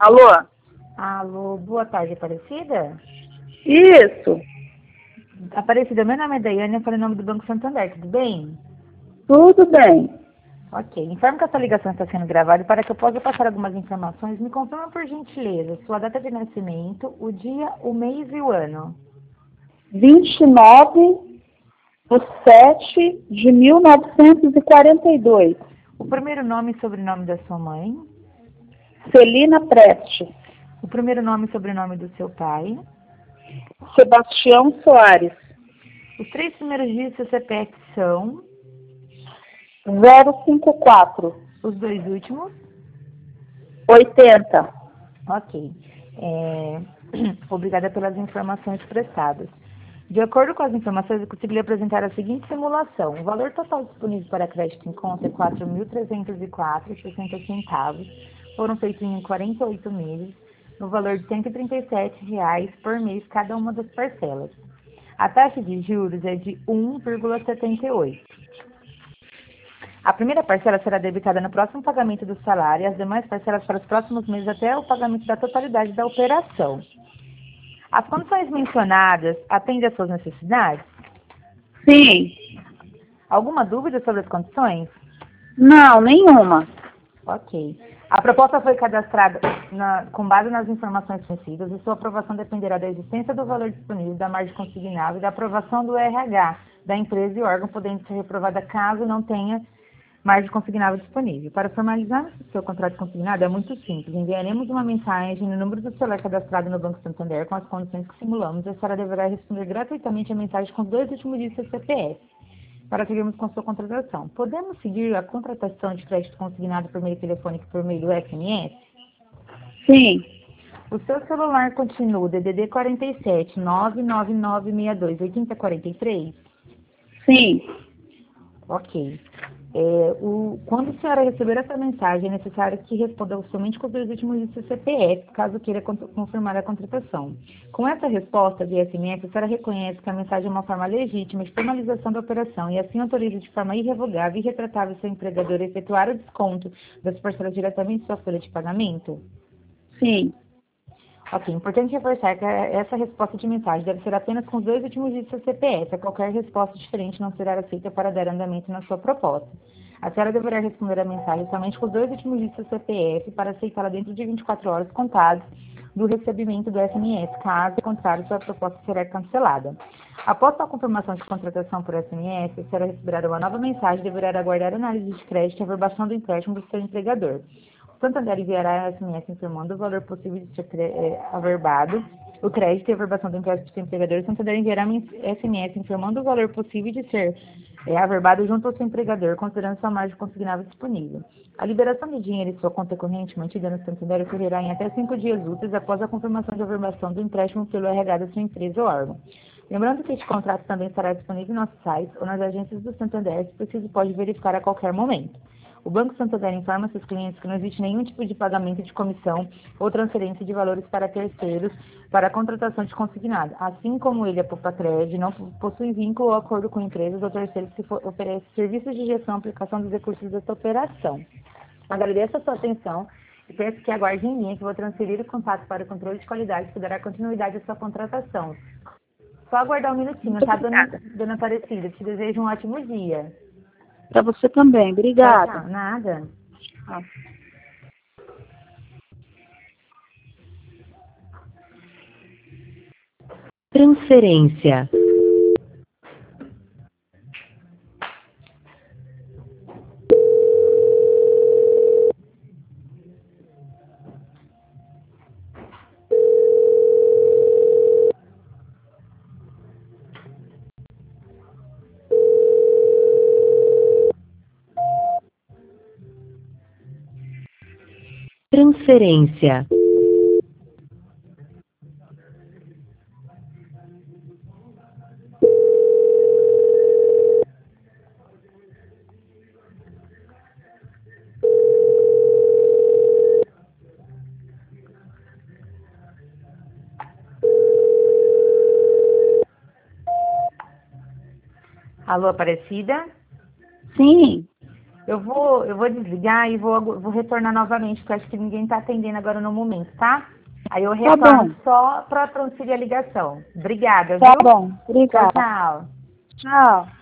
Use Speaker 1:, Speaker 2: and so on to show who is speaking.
Speaker 1: Alô?
Speaker 2: Alô, boa tarde, Aparecida?
Speaker 1: Isso,
Speaker 2: Aparecida, meu nome é Daiane, eu falo em nome do Banco Santander, tudo bem?
Speaker 1: tudo bem.
Speaker 2: Ok, informo que essa ligação está sendo gravada e para que eu possa passar algumas informações, me confirma por gentileza sua data de nascimento, o dia, o mês e o ano.
Speaker 1: 29/7/1942.
Speaker 2: O primeiro nome e sobrenome da sua mãe,
Speaker 1: Celina Prestes.
Speaker 2: o primeiro nome e sobrenome do seu pai,
Speaker 1: Sebastião Soares.
Speaker 2: os três primeiros dias do seu CPF são
Speaker 1: 054
Speaker 2: os dois últimos.
Speaker 1: 80.
Speaker 2: Ok. Obrigada pelas informações prestadas. De acordo com as informações, eu consegui apresentar a seguinte simulação. O valor total disponível para crédito em conta é R$ 4.304,60. Foram feitos em 48 meses, no valor de R$ 137 por mês cada uma das parcelas. A taxa de juros é de 1,78. A primeira parcela será debitada no próximo pagamento do salário e as demais parcelas para os próximos meses até o pagamento da totalidade da operação. As condições mencionadas atendem às suas necessidades?
Speaker 1: Sim.
Speaker 2: Alguma dúvida sobre as condições?
Speaker 1: Não, nenhuma.
Speaker 2: Ok. A proposta foi cadastrada com base nas informações fornecidas e sua aprovação dependerá da existência do valor disponível, da margem consignável e da aprovação do RH da empresa e órgão, podendo ser reprovada caso não tenha margem consignável disponível. Para formalizar o seu contrato consignado é muito simples. Enviaremos uma mensagem no número do celular cadastrado no Banco Santander com as condições que simulamos. A senhora deverá responder gratuitamente a mensagem com os dois últimos dígitos do CPF para seguirmos com sua contratação. Podemos seguir a contratação de crédito consignado por meio telefônico e por meio do SMS?
Speaker 1: Sim,
Speaker 2: O seu celular continua o DDD 47 99962 8043?
Speaker 1: sim.
Speaker 2: Ok. Quando a senhora receber essa mensagem, é necessário que responda somente com os dois últimos dígitos do CPF, caso queira confirmar a contratação. Com essa resposta via SMS, a senhora reconhece que a mensagem é uma forma legítima de formalização da operação e assim autoriza de forma irrevogável e irretratável seu empregador a efetuar o desconto das parcelas diretamente em sua folha de pagamento?
Speaker 1: Sim.
Speaker 2: Ok, importante reforçar que essa resposta de mensagem deve ser apenas com os dois últimos dígitos do CPF. Qualquer resposta diferente não será aceita para dar andamento na sua proposta. A senhora deverá responder a mensagem somente com os dois últimos dígitos do CPF para aceitá-la dentro de 24 horas contadas do recebimento do SMS. Caso contrário, sua proposta será cancelada. Após a confirmação de contratação por SMS, a senhora receberá uma nova mensagem e deverá aguardar análise de crédito e averbação do empréstimo do seu empregador. Santander enviará SMS informando o valor possível de ser averbado, o crédito e a averbação do empréstimo do seu empregador. Santander enviará SMS informando o valor possível de ser averbado junto ao seu empregador, considerando sua margem consignável disponível. A liberação de dinheiro em sua conta corrente mantida no Santander ocorrerá em até 5 dias úteis após a confirmação de averbação do empréstimo pelo RH da sua empresa ou órgão. Lembrando que este contrato também estará disponível no nosso site ou nas agências do Santander, se preciso pode verificar a qualquer momento. O Banco Santander informa seus clientes que não existe nenhum tipo de pagamento de comissão ou transferência de valores para terceiros para a contratação de consignado, assim como ele, a Popacred, não possui vínculo ou acordo com empresas ou terceiros que oferecem serviços de gestão e aplicação dos recursos desta operação. Agradeço a sua atenção e peço que aguarde em linha que vou transferir o contato para o controle de qualidade que dará continuidade à sua contratação. Só aguardar um minutinho,
Speaker 1: Muito
Speaker 2: tá,
Speaker 1: obrigada.
Speaker 2: dona Aparecida? Te desejo um ótimo dia.
Speaker 1: Para você também.
Speaker 2: Tchau,
Speaker 1: Obrigada.
Speaker 2: tchau. Nada.
Speaker 1: Ah.
Speaker 3: Transferência. Transferência.
Speaker 2: Alô, Aparecida?
Speaker 1: Sim,
Speaker 2: Eu vou desligar e vou retornar novamente, porque eu acho que ninguém está atendendo agora no momento, tá? Aí eu retorno
Speaker 1: bom.
Speaker 2: só para transferir a ligação. Obrigada,
Speaker 1: Tá
Speaker 2: viu?
Speaker 1: bom.
Speaker 2: Tchau,
Speaker 1: Obrigada.
Speaker 2: tchau.
Speaker 1: Tchau.